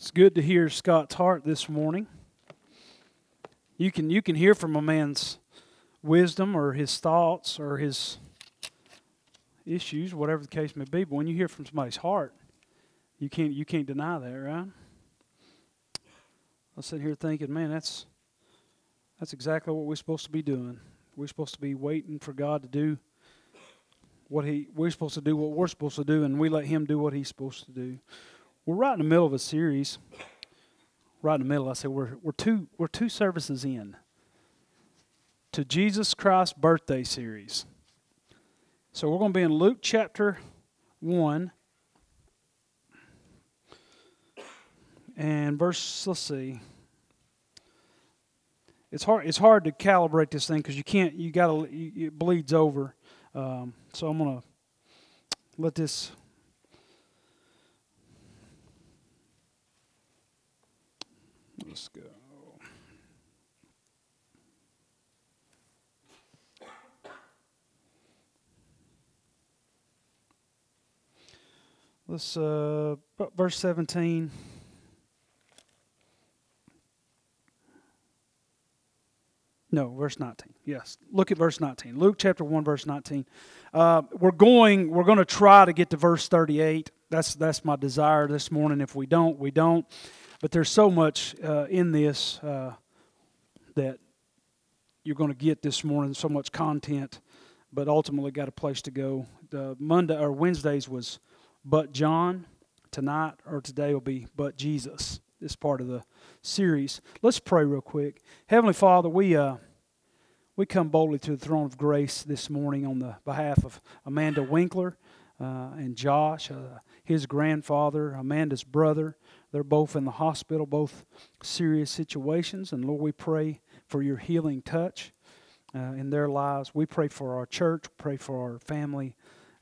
It's good to hear Scott's heart this morning. You can hear from a man's wisdom or his thoughts or his issues, whatever the case may be. But when you hear from somebody's heart, you can't deny that, right? I was sitting here thinking, man, that's exactly what we're supposed to be doing. We're supposed to be waiting for God to do we're supposed to do what we're supposed to do, and we let Him do what He's supposed to do. We're right in the middle of a series. Right in the middle, I said we're two services in to Jesus Christ's birthday series. So we're going to be in Luke chapter 1 and verse. Let's see. It's hard to calibrate this thing because it bleeds over. So I'm going to let this. Let's go. Let's verse 17. No, verse 19. Yes, look at verse 19. Luke chapter 1, verse 19. We're going to try to get to verse 38. That's my desire this morning. If we don't, we don't. But there's so much in this that you're going to get this morning, so much content, but ultimately got a place to go. Wednesdays was But John. Tonight or today will be But Jesus. This part of the series. Let's pray real quick. Heavenly Father, we come boldly to the throne of grace this morning on the behalf of Amanda Winkler and Josh, his grandfather, Amanda's brother. They're both in the hospital, both serious situations. And Lord, we pray for your healing touch in their lives. We pray for our church, pray for our families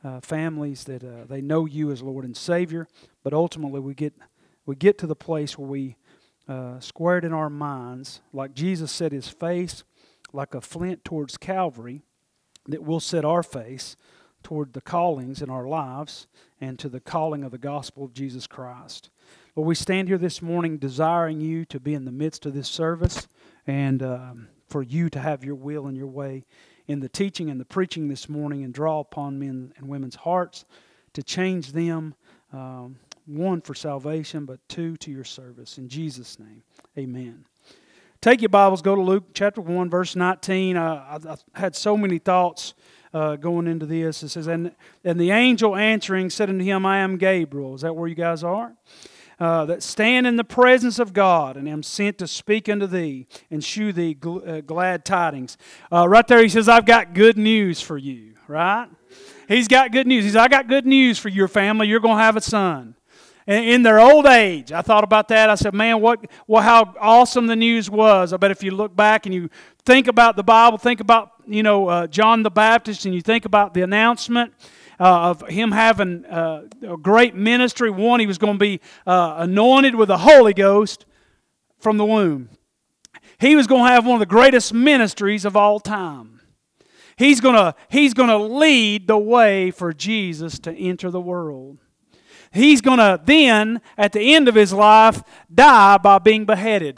that they know you as Lord and Savior. But ultimately, we get to the place where we squared in our minds, like Jesus set his face like a flint towards Calvary, that we'll set our face toward the callings in our lives and to the calling of the gospel of Jesus Christ. Lord, we stand here this morning desiring you to be in the midst of this service and for you to have your will and your way in the teaching and the preaching this morning and draw upon men and women's hearts to change them, one, for salvation, but two, to your service. In Jesus' name, amen. Take your Bibles, go to Luke chapter 1, verse 19. I had so many thoughts going into this. It says, and the angel answering said unto him, I am Gabriel. Is that where you guys are? That stand in the presence of God, and am sent to speak unto thee, and shew thee glad tidings. Right there he says, I've got good news for you, right? He's got good news. He says, I got good news for your family. You're going to have a son. In their old age, I thought about that. I said, man, how awesome the news was. I bet if you look back and you think about the Bible, think about, John the Baptist, and you think about the announcement of him having a great ministry. One, he was going to be anointed with the Holy Ghost from the womb. He was going to have one of the greatest ministries of all time. He's going to lead the way for Jesus to enter the world. He's going to then, at the end of his life, die by being beheaded.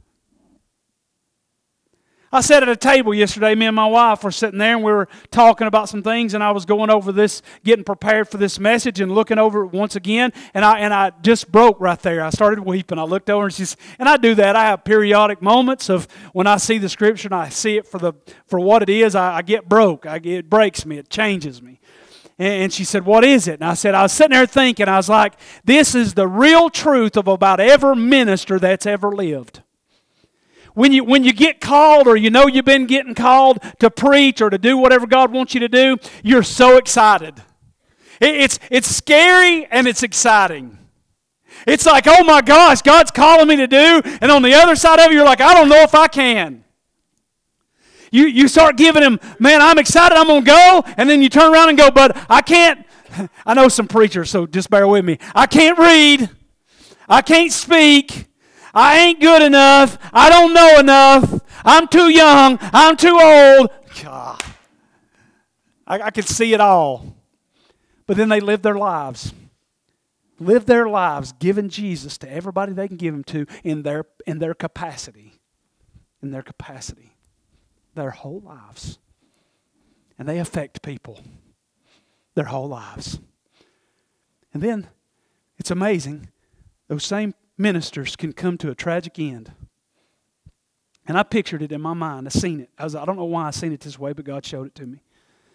I sat at a table yesterday, me and my wife were sitting there and we were talking about some things, and I was going over this, getting prepared for this message and looking over it once again, and I just broke right there. I started weeping. I looked over and I do that. I have periodic moments of when I see the Scripture and I see it for what it is, I get broke. It breaks me. It changes me. And she said, what is it? And I said, I was sitting there thinking, I was like, this is the real truth of about every minister that's ever lived. When you get called, or you've been getting called to preach or to do whatever God wants you to do, you're so excited. It's scary and it's exciting. It's like, oh my gosh, God's calling me to do, and on the other side of it, you're like, I don't know if I can. You start giving him, man, I'm excited, I'm going to go. And then you turn around and go, but I can't. I know some preachers, so just bear with me. I can't read. I can't speak. I ain't good enough. I don't know enough. I'm too young. I'm too old. God. I can see it all. But then they live their lives. live their lives giving Jesus to everybody they can give Him to in their capacity. In their capacity. Their whole lives. And they affect people their whole lives. And then, it's amazing, those same ministers can come to a tragic end. And I pictured it in my mind. I seen it. I don't know why I seen it this way, but God showed it to me.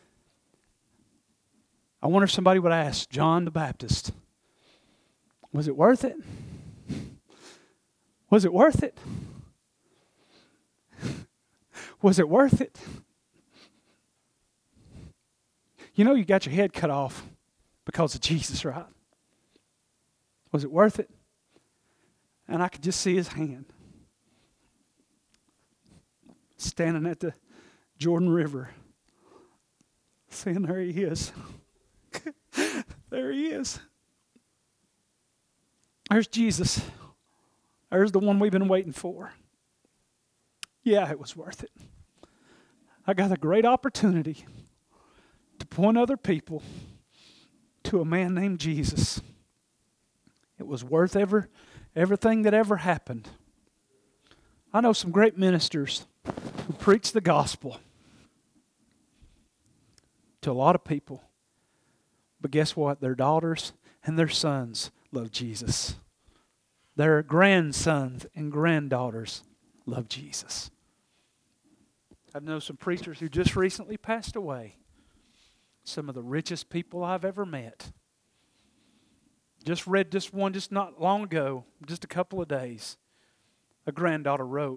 I wonder if somebody would ask John the Baptist, was it worth it? Was it worth it? Was it worth it? You know you got your head cut off because of Jesus, right? Was it worth it? And I could just see his hand standing at the Jordan River saying, there he is. There he is. There's Jesus. There's the one we've been waiting for. Yeah, it was worth it. I got a great opportunity to point other people to a man named Jesus. It was worth everything that ever happened. I know some great ministers who preach the gospel to a lot of people. But guess what? Their daughters and their sons love Jesus. Their grandsons and granddaughters love Jesus. I know some preachers who just recently passed away. Some of the richest people I've ever met. Just read this one just not long ago, just a couple of days. A granddaughter wrote,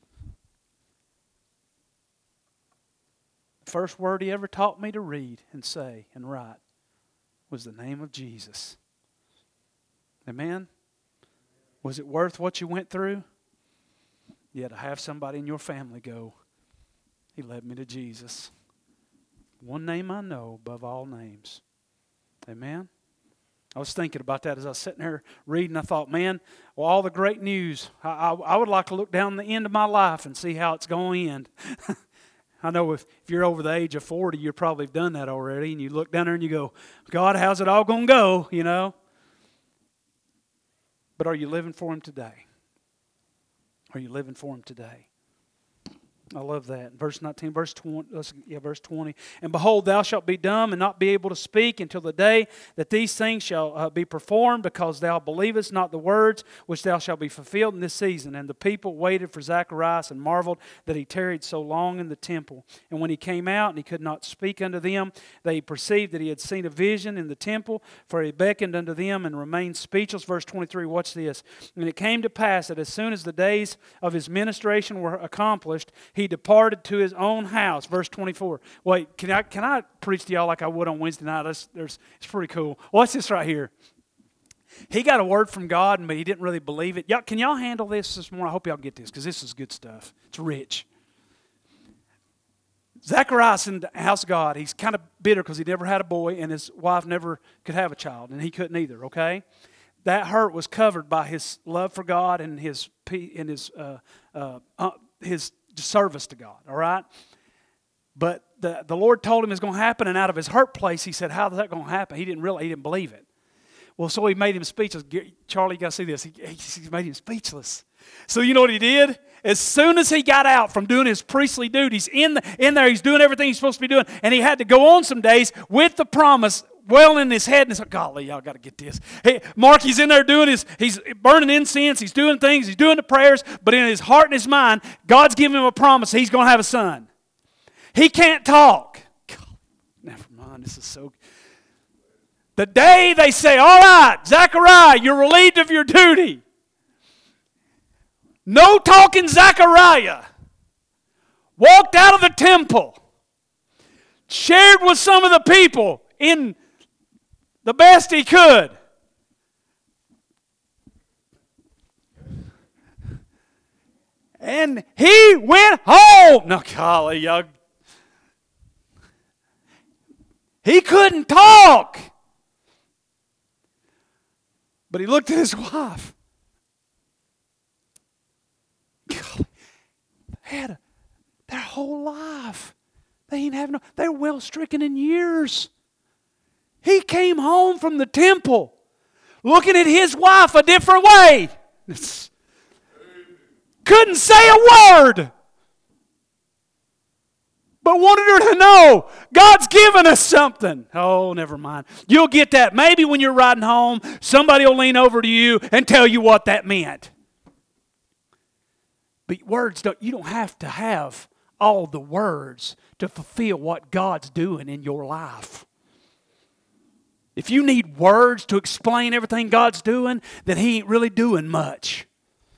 the first word he ever taught me to read and say and write was the name of Jesus. Amen? Was it worth what you went through? Yeah, to have somebody in your family go, he led me to Jesus. One name I know above all names. Amen? I was thinking about that as I was sitting here reading. I thought, man, well, all the great news. I would like to look down the end of my life and see how it's going to end. I know if you're over the age of 40, you probably have done that already. And you look down there and you go, God, how's it all going to go, you know? But are you living for Him today? Are you living for Him today? I love that. Verse 19, verse 20. And behold, thou shalt be dumb and not be able to speak until the day that these things shall be performed, because thou believest not the words which thou shalt be fulfilled in this season. And the people waited for Zacharias and marveled that he tarried so long in the temple. And when he came out and he could not speak unto them, they perceived that he had seen a vision in the temple, for he beckoned unto them and remained speechless. Verse 23, watch this. And it came to pass that as soon as the days of his ministration were accomplished, he departed to his own house. Verse 24. Wait, can I preach to y'all like I would on Wednesday night? It's pretty cool. Watch this right here. He got a word from God, but he didn't really believe it. Can y'all handle this morning? I hope y'all get this, because this is good stuff. It's rich. Zacharias in the house of God, he's kind of bitter because he never had a boy, and his wife never could have a child, and he couldn't either, okay? That hurt was covered by his love for God and his service to God, all right? But the Lord told him it's going to happen, and out of his hurt place, he said, how is that going to happen? He didn't believe it. Well, so he made him speechless. Charlie, you got to see this. He made him speechless. So you know what he did? As soon as he got out from doing his priestly duties, in there, he's doing everything he's supposed to be doing, and he had to go on some days with the promise well in his head, and it's like, golly, y'all got to get this. Hey, Mark, he's in there he's burning incense, he's doing things, he's doing the prayers, but in his heart and his mind, God's giving him a promise he's going to have a son. He can't talk. God, never mind, this is so... The day they say, all right, Zechariah, you're relieved of your duty. No talking Zechariah walked out of the temple, shared with some of the people in the best he could. And he went home. No, golly, y'all. He couldn't talk. But he looked at his wife. Golly, they had their whole life. They were well stricken in years. He came home from the temple looking at his wife a different way. Couldn't say a word. But wanted her to know, God's given us something. Oh, never mind. You'll get that. Maybe when you're riding home, somebody will lean over to you and tell you what that meant. But you don't have to have all the words to fulfill what God's doing in your life. If you need words to explain everything God's doing, then He ain't really doing much.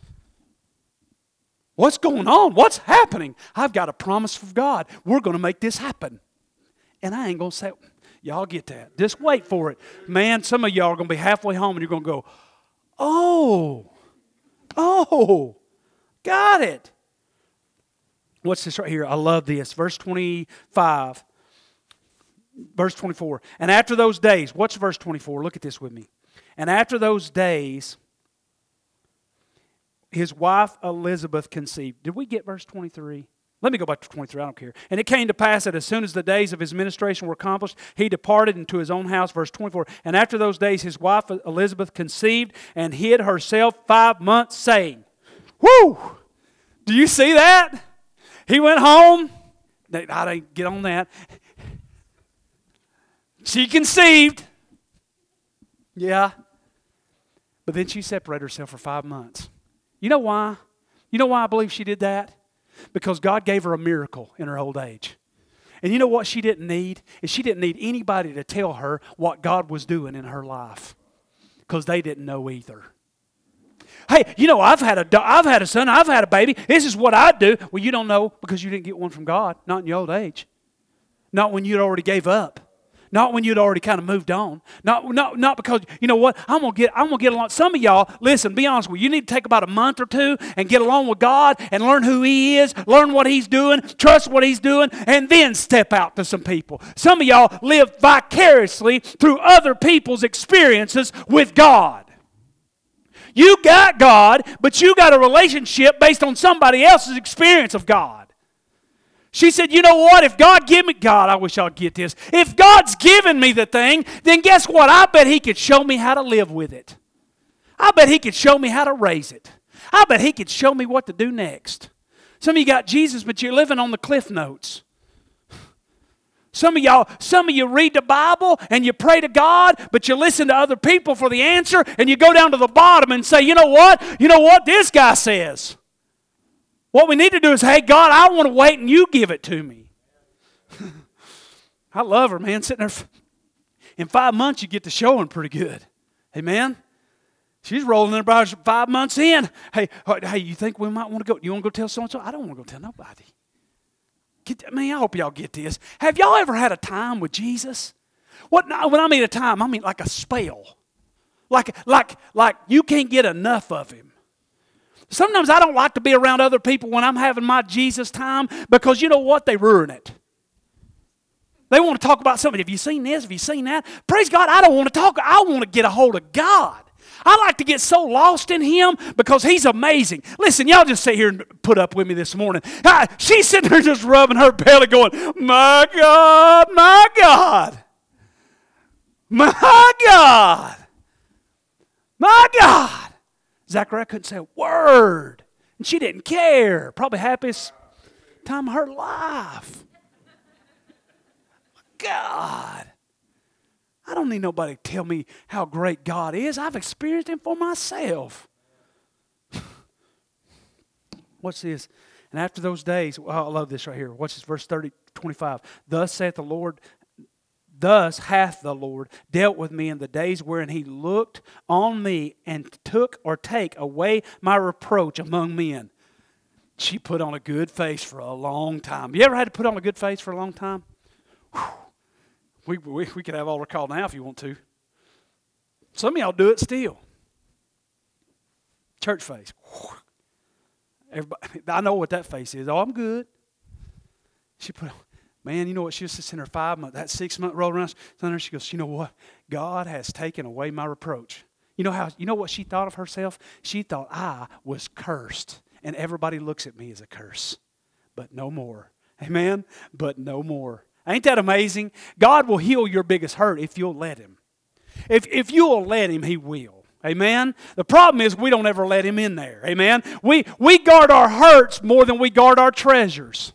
What's going on? What's happening? I've got a promise from God. We're going to make this happen. And I ain't going to say, y'all get that. Just wait for it. Man, some of y'all are going to be halfway home and you're going to go, oh, got it. What's this right here? I love this. Verse 25. Verse 24. And after those days, what's verse 24? Look at this with me. And after those days, his wife Elizabeth conceived. Did we get verse 23? Let me go back to 23. I don't care. And it came to pass that as soon as the days of his ministration were accomplished, he departed into his own house. Verse 24. And after those days, his wife Elizabeth conceived and hid herself 5 months, saying, whoo! Do you see that? He went home. I didn't get on that. She conceived. Yeah. But then she separated herself for 5 months. You know why? You know why I believe she did that? Because God gave her a miracle in her old age. And you know what she didn't need? Is she didn't need anybody to tell her what God was doing in her life. Because they didn't know either. Hey, you know, I've had a son, I've had a baby. This is what I do. Well, you don't know because you didn't get one from God. Not in your old age. Not when you'd already gave up. Not when you'd already kind of moved on. Not because, you know what, I'm gonna get along. Some of y'all, listen, be honest with you need to take about a month or two and get along with God and learn who He is, learn what He's doing, trust what He's doing, and then step out to some people. Some of y'all live vicariously through other people's experiences with God. You got God, but you got a relationship based on somebody else's experience of God. She said, you know what, if God give me, God, I wish I'd get this. If God's given me the thing, then guess what? I bet He could show me how to live with it. I bet He could show me how to raise it. I bet He could show me what to do next. Some of you got Jesus, but you're living on the cliff notes. Some of you read the Bible and you pray to God, but you listen to other people for the answer, and you go down to the bottom and say, you know what this guy says. What we need to do is, hey, God, I want to wait and you give it to me. I love her, man. Sitting there. In 5 months, you get to showing pretty good. Amen? She's rolling in about 5 months in. Hey, you think we might want to go? You want to go tell so-and-so? I don't want to go tell nobody. I hope y'all get this. Have y'all ever had a time with Jesus? When I mean a time, I mean like a spell. Like you can't get enough of Him. Sometimes I don't like to be around other people when I'm having my Jesus time because you know what? They ruin it. They want to talk about something. Have you seen this? Have you seen that? Praise God, I don't want to talk. I want to get a hold of God. I like to get so lost in Him because He's amazing. Listen, y'all just sit here and put up with me this morning. She's sitting there just rubbing her belly going, my God, my God, my God, my God. Zachariah couldn't say a word. And she didn't care. Probably happiest time of her life. God. I don't need nobody to tell me how great God is. I've experienced Him for myself. What's this? And after those days, I love this right here. Watch this, verse 25. Thus hath the Lord dealt with me in the days wherein He looked on me and take away my reproach among men. She put on a good face for a long time. You ever had to put on a good face for a long time? Whew. We could have altar call now if you want to. Some of y'all do it still. Church face. Everybody, I know what that face is. Oh, I'm good. She put on. Man, you know what? She was just in her 5 month, that 6 month roll around. She goes, you know what? God has taken away my reproach. You know what she thought of herself? She thought I was cursed. And everybody looks at me as a curse. But no more. Amen? But no more. Ain't that amazing? God will heal your biggest hurt if you'll let Him. If you'll let Him, He will. Amen? The problem is we don't ever let Him in there. Amen? We guard our hurts more than we guard our treasures.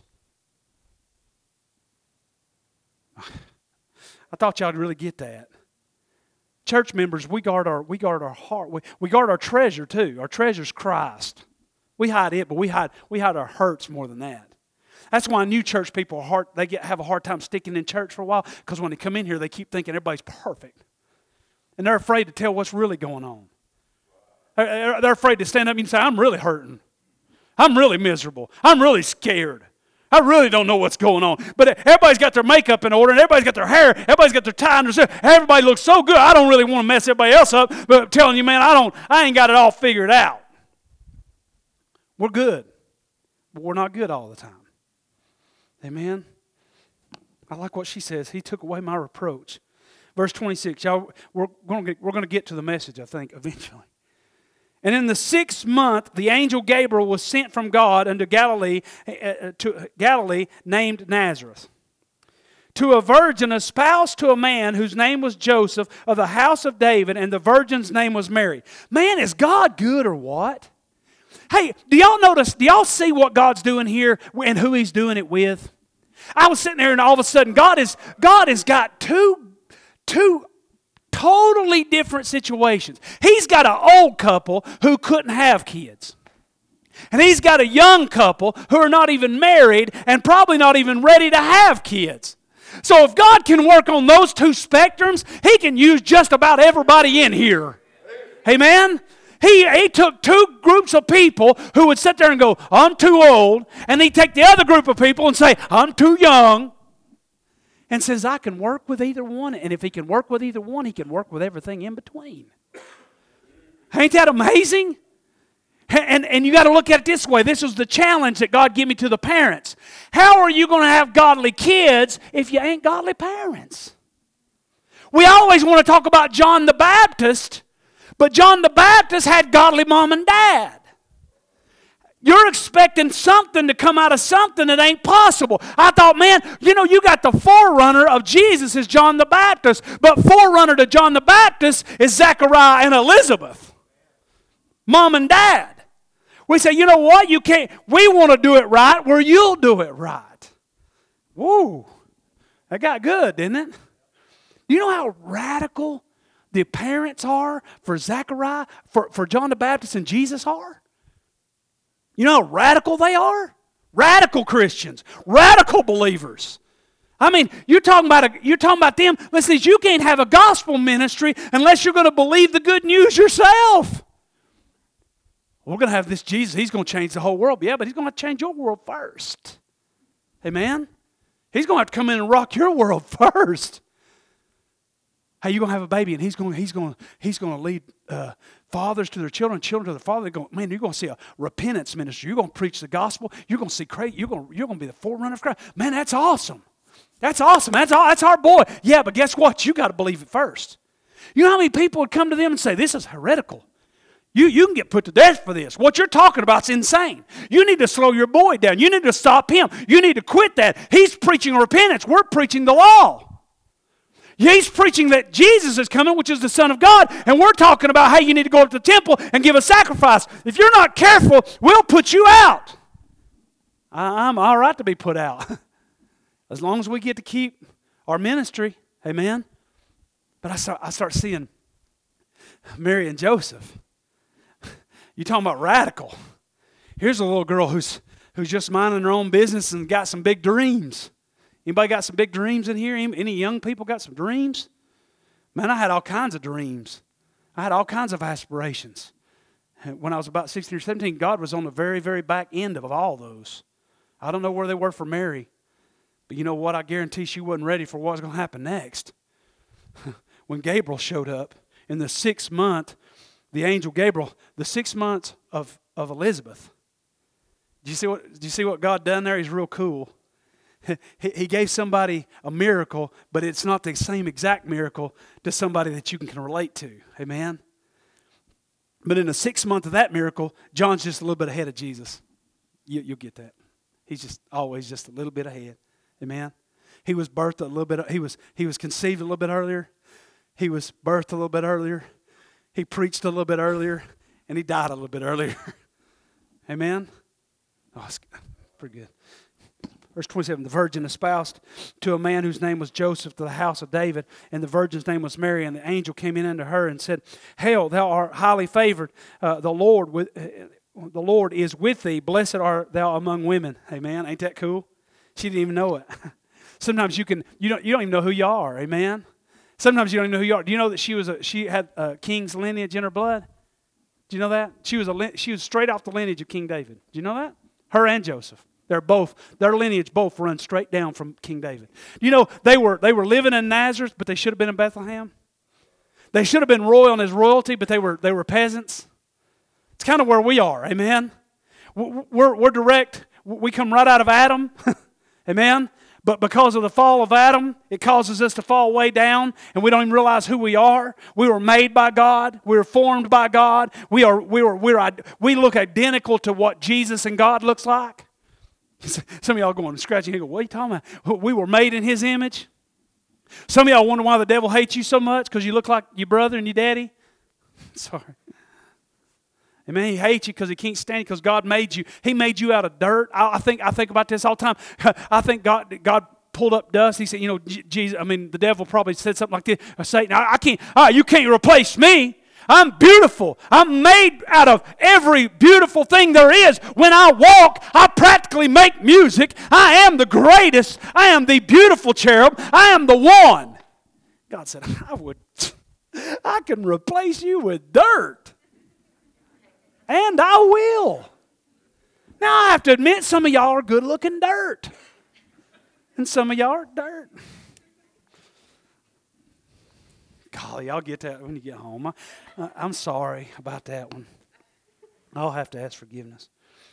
I thought y'all would really get that. Church members, we guard our heart. We guard our treasure too. Our treasure's Christ. We hide it, but we hide our hurts more than that. That's why new church people have a hard time sticking in church for a while, because when they come in here, they keep thinking everybody's perfect. And they're afraid to tell what's really going on. They're afraid to stand up and say, I'm really hurting. I'm really miserable. I'm really scared. I really don't know what's going on. But everybody's got their makeup in order, and everybody's got their hair, everybody's got their tie, and everybody looks so good. I don't really want to mess everybody else up, but I'm telling you, man, I ain't got it all figured out. We're good, but we're not good all the time. Amen? I like what she says. He took away my reproach. Verse 26. Y'all, we're going to get to the message, I think, eventually. And in the 6th month, the angel Gabriel was sent from God unto Galilee, named Nazareth, to a virgin espoused to a man whose name was Joseph, of the house of David, and the virgin's name was Mary. Man, is God good or what? Hey, do y'all notice, do y'all see what God's doing here and who He's doing it with? I was sitting there and all of a sudden God has got two totally different situations. He's got an old couple who couldn't have kids. And He's got a young couple who are not even married and probably not even ready to have kids. So if God can work on those two spectrums, He can use just about everybody in here. Amen? He took two groups of people who would sit there and go, I'm too old. And He'd take the other group of people and say, I'm too young. And says, I can work with either one. And if He can work with either one, He can work with everything in between. Ain't that amazing? And you got to look at it this way. This is the challenge that God gave me to the parents. How are you going to have godly kids if you ain't godly parents? We always want to talk about John the Baptist, but John the Baptist had godly mom and dad. You're expecting something to come out of something that ain't possible. I thought, man, you got the forerunner of Jesus is John the Baptist, but forerunner to John the Baptist is Zechariah and Elizabeth. Mom and dad. We say, you know what? You can't. We want to do it right where you'll do it right. Woo. That got good, didn't it? You know how radical the parents are for Zechariah, for John the Baptist and Jesus are? You know how radical they are? Radical Christians, radical believers. I mean, you're talking about them. Listen, you can't have a gospel ministry unless you're going to believe the good news yourself. We're going to have this Jesus. He's going to change the whole world. Yeah, but He's going to have to change your world first. Amen? He's going to have to come in and rock your world first. Hey, you're going to have a baby, and he's going to lead fathers to their children, children to their father. Man, you're going to see a repentance ministry. You're going to preach the gospel. You're going to see Christ. You're going to be the forerunner of Christ. Man, that's awesome. That's awesome. That's our boy. Yeah, but guess what? You got to believe it first. You know how many people would come to them and say, "This is heretical. You can get put to death for this. What you're talking about is insane. You need to slow your boy down. You need to stop him. You need to quit that. He's preaching repentance. We're preaching the law." He's preaching that Jesus is coming, which is the Son of God, and we're talking about how you need to go up to the temple and give a sacrifice. If you're not careful, we'll put you out. I'm all right to be put out. As long as we get to keep our ministry. Amen? But I start seeing Mary and Joseph. You're talking about radical. Here's a little girl who's just minding her own business and got some big dreams. Anybody got some big dreams in here? Any young people got some dreams? Man, I had all kinds of dreams. I had all kinds of aspirations. When I was about 16 or 17, God was on the very, very back end of all those. I don't know where they were for Mary, but you know what? I guarantee she wasn't ready for what was going to happen next. When Gabriel showed up in the 6th month, the angel Gabriel, the 6 months of Elizabeth. Do you see what God done there? He's real cool. He gave somebody a miracle, but it's not the same exact miracle to somebody that you can relate to. Amen? But in the 6th month of that miracle, John's just a little bit ahead of Jesus. You'll get that. He's just always just a little bit ahead. Amen? He was birthed a little bit. He was conceived a little bit earlier. He was birthed a little bit earlier. He preached a little bit earlier, and he died a little bit earlier. Amen? Oh, it's pretty good. Verse 27, the virgin espoused to a man whose name was Joseph to the house of David, and the virgin's name was Mary, and the angel came in unto her and said, Hail, thou art highly favored, the Lord is with thee, blessed art thou among women. Amen, ain't that cool? She didn't even know it. Sometimes you don't even know who you are, amen? Sometimes you don't even know who you are. Do you know that she had a king's lineage in her blood? Do you know that? She was straight off the lineage of King David. Do you know that? Her and Joseph. Their lineage both run straight down from King David. You know, they were living in Nazareth, but they should have been in Bethlehem. They should have been royal in his royalty, but they were peasants. It's kind of where we are, amen? We're direct. We come right out of Adam, amen? But because of the fall of Adam, it causes us to fall way down, and we don't even realize who we are. We were made by God. We were formed by God. We look identical to what Jesus and God looks like. Some of y'all going scratching your head. What are you talking about? We were made in His image. Some of y'all wonder why the devil hates you so much because you look like your brother and your daddy. Sorry. Amen. He hates you because he can't stand you because God made you. He made you out of dirt. I think about this all the time. I think God pulled up dust. He said, Jesus. The devil probably said something like this. Or Satan, I can't. You can't replace me. I'm beautiful. I'm made out of every beautiful thing there is. When I walk, I practically make music. I am the greatest. I am the beautiful cherub. I am the one. God said, I can replace you with dirt. And I will. Now I have to admit, some of y'all are good looking dirt. And some of y'all are dirt. Golly, I'll get that when you get home. I'm sorry about that one. I'll have to ask forgiveness.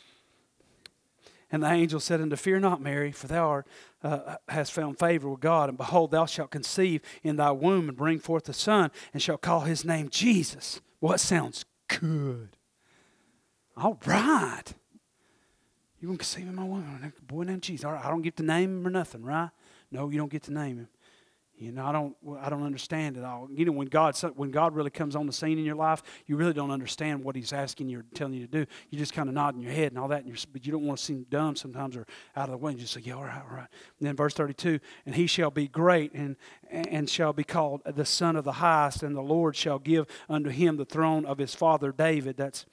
And the angel said unto, Fear not, Mary, for thou hast found favor with God, and behold, thou shalt conceive in thy womb and bring forth a son, and shalt call his name Jesus. Well, that sounds good. All right. You're going to conceive in my womb, a boy named Jesus. All right, I don't get to name him or nothing, right? No, you don't get to name him. I don't understand it all. When God really comes on the scene in your life, you really don't understand what He's asking you or telling you to do. You just kind of nod in your head and all that, but you don't want to seem dumb sometimes or out of the way. You just say, yeah, all right, all right. And then verse 32, and he shall be great and shall be called the Son of the Highest, and the Lord shall give unto him the throne of his father David. That's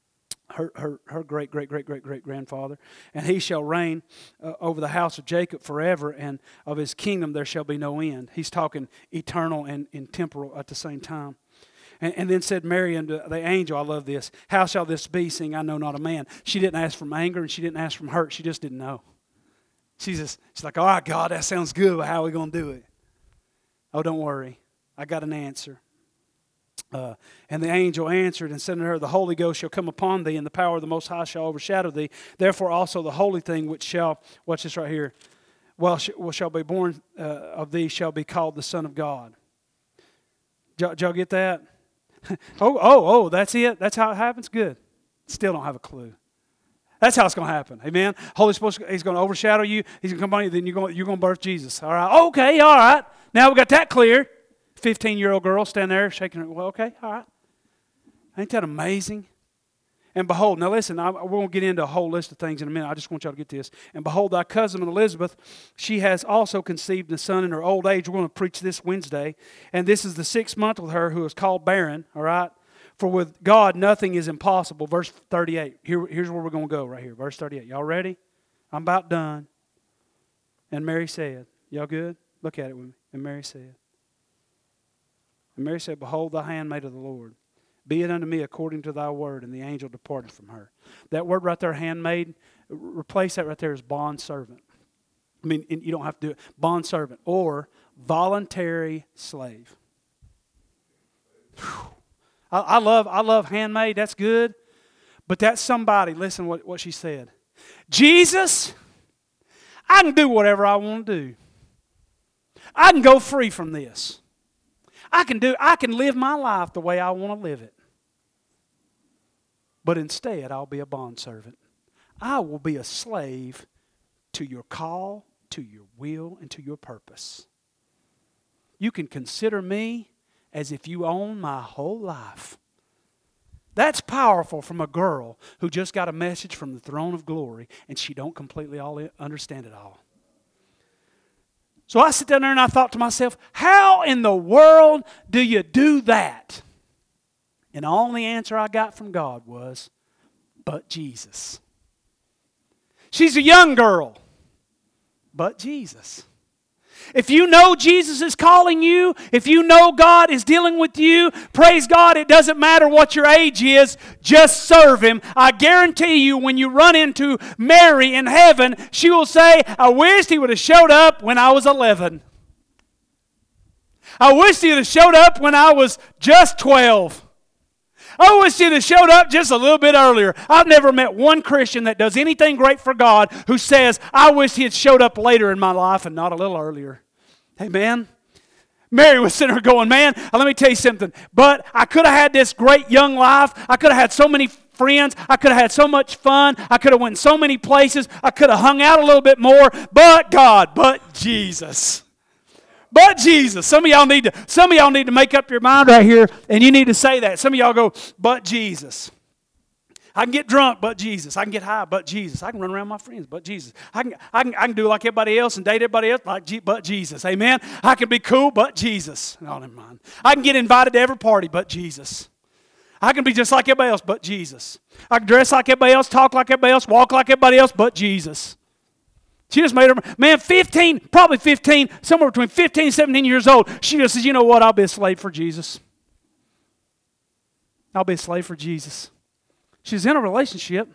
her great grandfather, and he shall reign over the house of Jacob forever, and of his kingdom there shall be no end. He's talking eternal and temporal at the same time. And then said Mary unto the angel, I love this, how shall this be, seeing I know not a man? She didn't ask from anger, and she didn't ask from hurt. She just didn't know. She's like, all right, God, that sounds good, but how are we going to do it? Oh, don't worry. I got an answer. And the angel answered and said unto her, The Holy Ghost shall come upon thee, and the power of the Most High shall overshadow thee. Therefore also the holy thing which shall, watch this right here, shall be born of thee shall be called the Son of God. Did y'all get that? Oh, that's it? That's how it happens? Good. Still don't have a clue. That's how it's going to happen. Amen? Holy Spirit, He's going to overshadow you. He's going to come on you, then you're going to birth Jesus. All right? Okay, all right. Now we got that clear. 15-year-old girl standing there shaking her. Well, okay, all right. Ain't that amazing? And behold, now listen, we're going to get into a whole list of things in a minute. I just want y'all to get this. And behold, thy cousin Elizabeth, she has also conceived a son in her old age. We're going to preach this Wednesday. And this is the 6th month with her, who is called barren, all right? For with God nothing is impossible. Verse 38. Here's where we're going to go right here. Verse 38. Y'all ready? I'm about done. And Mary said, y'all good? Look at it with me. And Mary said, Behold, the handmaid of the Lord. Be it unto me according to thy word. And the angel departed from her. That word right there, handmaid, replace that right there as bondservant. You don't have to do it. Bondservant or voluntary slave. I love handmaid. That's good. But that's somebody, listen what she said. Jesus, I can do whatever I want to do. I can go free from this. I can live my life the way I want to live it. But instead, I'll be a bondservant. I will be a slave to your call, to your will, and to your purpose. You can consider me as if you own my whole life. That's powerful from a girl who just got a message from the throne of glory and she don't completely understand it all. So I sit down there and I thought to myself, how in the world do you do that? And the only answer I got from God was, but Jesus. She's a young girl, but Jesus. If you know Jesus is calling you, if you know God is dealing with you, praise God, it doesn't matter what your age is, just serve Him. I guarantee you when you run into Mary in heaven, she will say, I wished He would have showed up when I was 11. I wish He would have showed up when I was just 12. I wish He'd have showed up just a little bit earlier. I've never met one Christian that does anything great for God who says, I wish He had showed up later in my life and not a little earlier. Amen? Mary was sitting there going, man, let me tell you something. But I could have had this great young life. I could have had so many friends. I could have had so much fun. I could have went so many places. I could have hung out a little bit more. But God, but Jesus. But Jesus. Some of y'all need to make up your mind right here, and you need to say that. Some of y'all go, but Jesus. I can get drunk, but Jesus. I can get high, but Jesus. I can run around with my friends, but Jesus. I can do like everybody else and date everybody else, but Jesus. Amen. I can be cool, but Jesus. No, never mind. I can get invited to every party, but Jesus. I can be just like everybody else, but Jesus. I can dress like everybody else, talk like everybody else, walk like everybody else, but Jesus. She just made her, man, 15, probably 15, somewhere between 15 and 17 years old. She just says, you know what, I'll be a slave for Jesus. I'll be a slave for Jesus. She's in a relationship.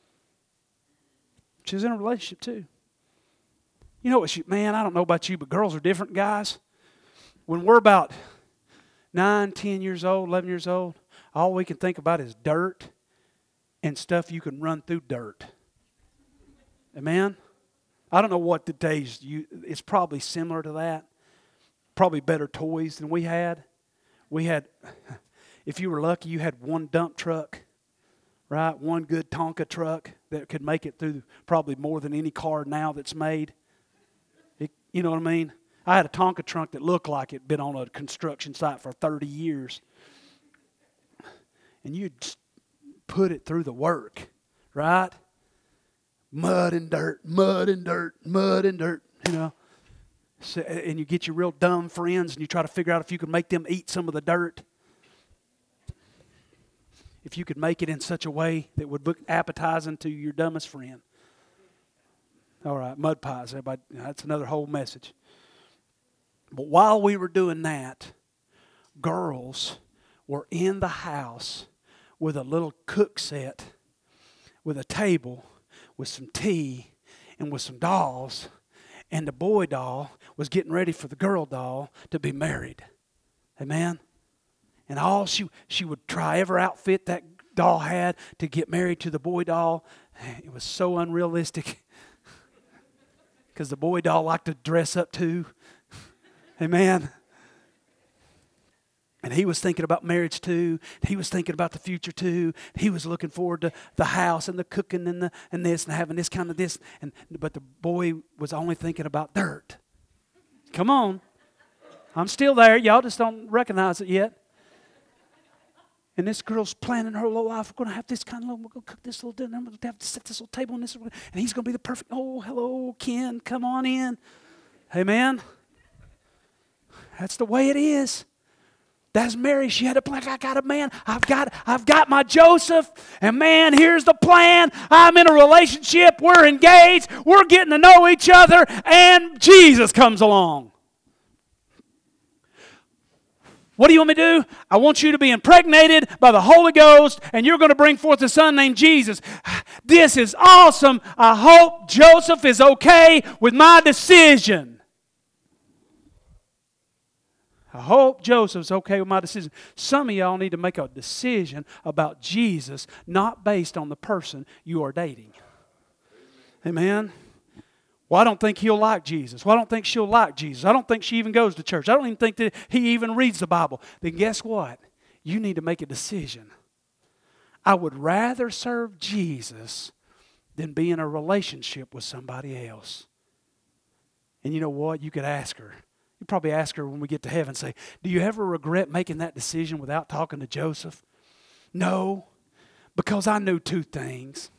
She's in a relationship too. You know what, man, I don't know about you, but girls are different, guys. When we're about 9, 10 years old, 11 years old, all we can think about is dirt and stuff you can run through dirt. Amen? I don't know what today's, it's probably similar to that. Probably better toys than we had. We had, if you were lucky, you had one dump truck, right? One good Tonka truck that could make it through probably more than any car now that's made. You know what I mean? I had a Tonka truck that looked like it'd been on a construction site for 30 years. And you'd put it through the work, right? Mud and dirt, mud and dirt, mud and dirt, you know. So, and you get your real dumb friends and you try to figure out if you can make them eat some of the dirt. If you could make it in such a way that would look appetizing to your dumbest friend. All right, mud pies, everybody, that's another whole message. But while we were doing that, girls were in the house with a little cook set, with a table, with some tea, and with some dolls, and the boy doll was getting ready for the girl doll to be married. Amen? And all she would try every outfit that doll had to get married to the boy doll. It was so unrealistic because the boy doll liked to dress up too. Amen? And he was thinking about marriage too. He was thinking about the future too. He was looking forward to the house and the cooking and this and having this kind of this. But the boy was only thinking about dirt. Come on. I'm still there. Y'all just don't recognize it yet. And this girl's planning her little life. We're going to have this kind of little, we're going to cook this little dinner. I'm going to have to set this little table on this. And he's going to be the perfect, oh, hello, Ken, come on in. Amen. That's the way it is. That's Mary. She had a plan. I got a man. I've got my Joseph. And man, here's the plan. I'm in a relationship. We're engaged. We're getting to know each other. And Jesus comes along. What do you want me to do? I want you to be impregnated by the Holy Ghost, and you're going to bring forth a son named Jesus. This is awesome. I hope Joseph is okay with my decision. I hope Joseph's okay with my decision. Some of y'all need to make a decision about Jesus, not based on the person you are dating. Amen? Well, I don't think he'll like Jesus. Well, I don't think she'll like Jesus. I don't think she even goes to church. I don't even think that he even reads the Bible. Then guess what? You need to make a decision. I would rather serve Jesus than be in a relationship with somebody else. And you know what? You could ask her. You probably ask her when we get to heaven, say, do you ever regret making that decision without talking to Joseph? No, because I knew two things.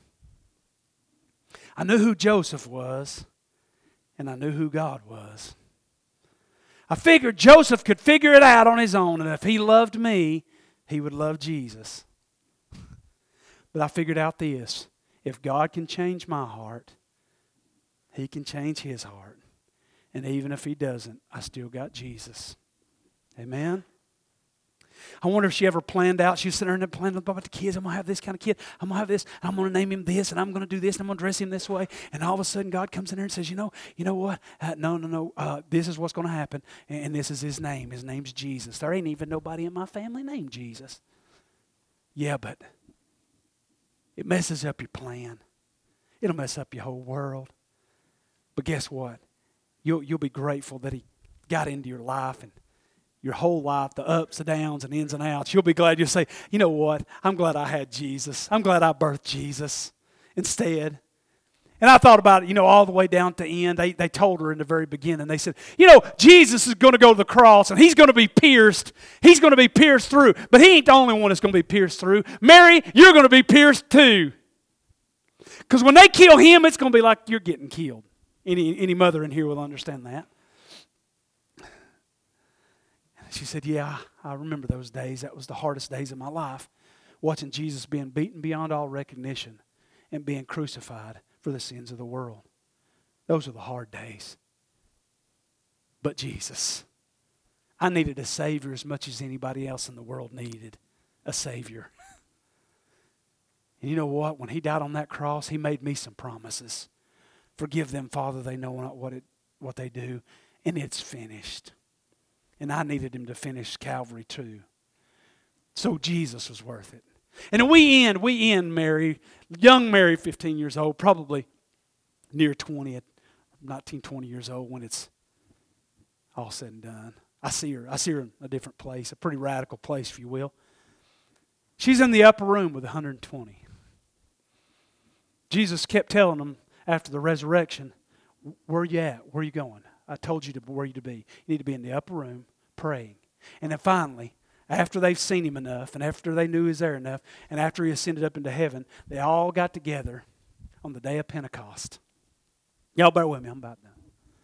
I knew who Joseph was, and I knew who God was. I figured Joseph could figure it out on his own, and if he loved me, he would love Jesus. But I figured out this. If God can change my heart, He can change his heart. And even if He doesn't, I still got Jesus. Amen? I wonder if she ever planned out. She was sitting there and planned about the kids. I'm going to have this kind of kid. I'm going to have this. I'm going to name him this. And I'm going to do this. And I'm going to dress him this way. And all of a sudden, God comes in there and says, you know what? No. This is what's going to happen. And this is his name. His name's Jesus. There ain't even nobody in my family named Jesus. Yeah, but it messes up your plan. It'll mess up your whole world. But guess what? You'll be grateful that He got into your life and your whole life, the ups, the downs, and ins and outs. You'll be glad. You'll say, you know what? I'm glad I had Jesus. I'm glad I birthed Jesus instead. And I thought about it, all the way down to the end. They told her in the very beginning. They said, Jesus is going to go to the cross and He's going to be pierced. He's going to be pierced through. But He ain't the only one that's going to be pierced through. Mary, you're going to be pierced too. Because when they kill Him, it's going to be like you're getting killed. Any mother in here will understand that. She said, yeah, I remember those days. That was the hardest days of my life, watching Jesus being beaten beyond all recognition and being crucified for the sins of the world. Those are the hard days. But Jesus, I needed a Savior as much as anybody else in the world needed a Savior. And you know what? When He died on that cross, He made me some promises. Forgive them, Father, they know not what they do. And it's finished. And I needed Him to finish Calvary too. So Jesus was worth it. And we end Mary, young Mary, 15 years old, probably near 20, 19, 20 years old when it's all said and done. I see her in a different place, a pretty radical place, if you will. She's in the upper room with 120. Jesus kept telling them after the resurrection, where are you at? Where are you going? I told you where you to be. You need to be in the upper room praying. And then finally, after they've seen Him enough, and after they knew He was there enough, and after He ascended up into heaven, they all got together on the day of Pentecost. Y'all bear with me, I'm about done.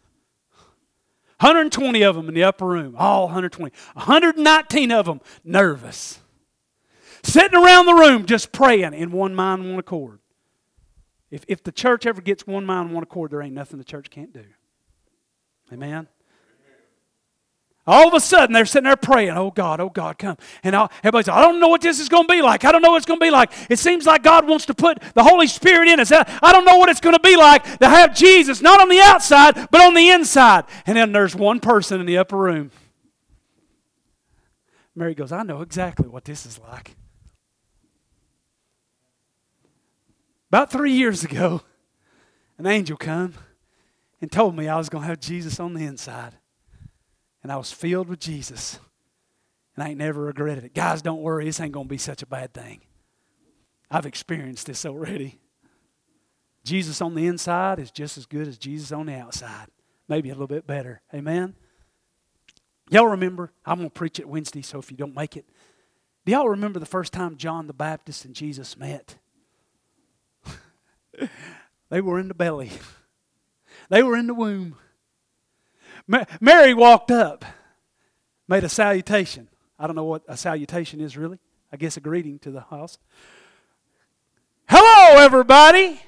120 of them in the upper room, all 120. 119 of them nervous. Sitting around the room just praying in one mind, one accord. If the church ever gets one mind, one accord, there ain't nothing the church can't do. Amen? All of a sudden, they're sitting there praying, oh God, come. And everybody's like, I don't know what this is going to be like. I don't know what it's going to be like. It seems like God wants to put the Holy Spirit in us. I don't know what it's going to be like to have Jesus, not on the outside, but on the inside. And then there's one person in the upper room. Mary goes, I know exactly what this is like. About 3 years ago, an angel come and told me I was going to have Jesus on the inside. And I was filled with Jesus. And I ain't never regretted it. Guys, don't worry. This ain't going to be such a bad thing. I've experienced this already. Jesus on the inside is just as good as Jesus on the outside. Maybe a little bit better. Amen? Y'all remember, I'm going to preach it Wednesday, so if you don't make it. Do y'all remember the first time John the Baptist and Jesus met? They were in the belly. They were in the womb. Mary walked up, made a salutation. I don't know what a salutation is really. I guess a greeting to the house. Hello, everybody.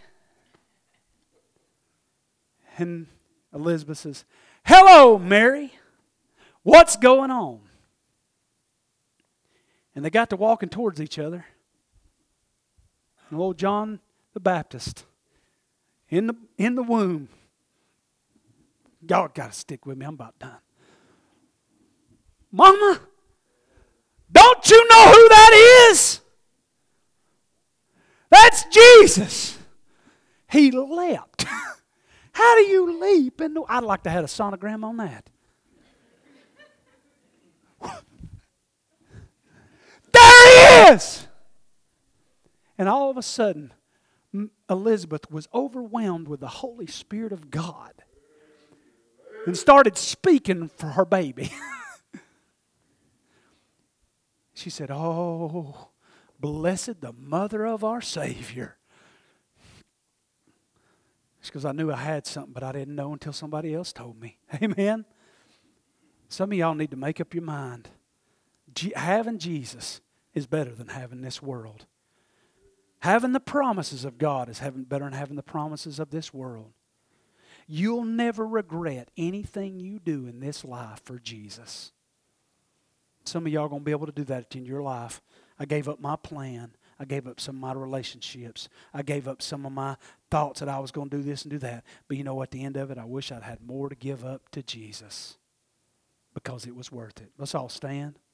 And Elizabeth says, hello, Mary. What's going on? And they got to walking towards each other. And old John the Baptist in the womb. Y'all got to stick with me. I'm about done. Mama, don't you know who that is? That's Jesus. He leapt. How do you leap? I'd like to have a sonogram on that. There he is. And all of a sudden, Elizabeth was overwhelmed with the Holy Spirit of God and started speaking for her baby. She said, oh, Blessed the mother of our Savior. It's because I knew I had something, but I didn't know until somebody else told me. Amen? Some of y'all need to make up your mind. Having Jesus is better than having this world. Having the promises of God is better than having the promises of this world. You'll never regret anything you do in this life for Jesus. Some of y'all are going to be able to do that in your life. I gave up my plan. I gave up some of my relationships. I gave up some of my thoughts that I was going to do this and do that. But you know, at the end of it, I wish I'd had more to give up to Jesus because it was worth it. Let's all stand.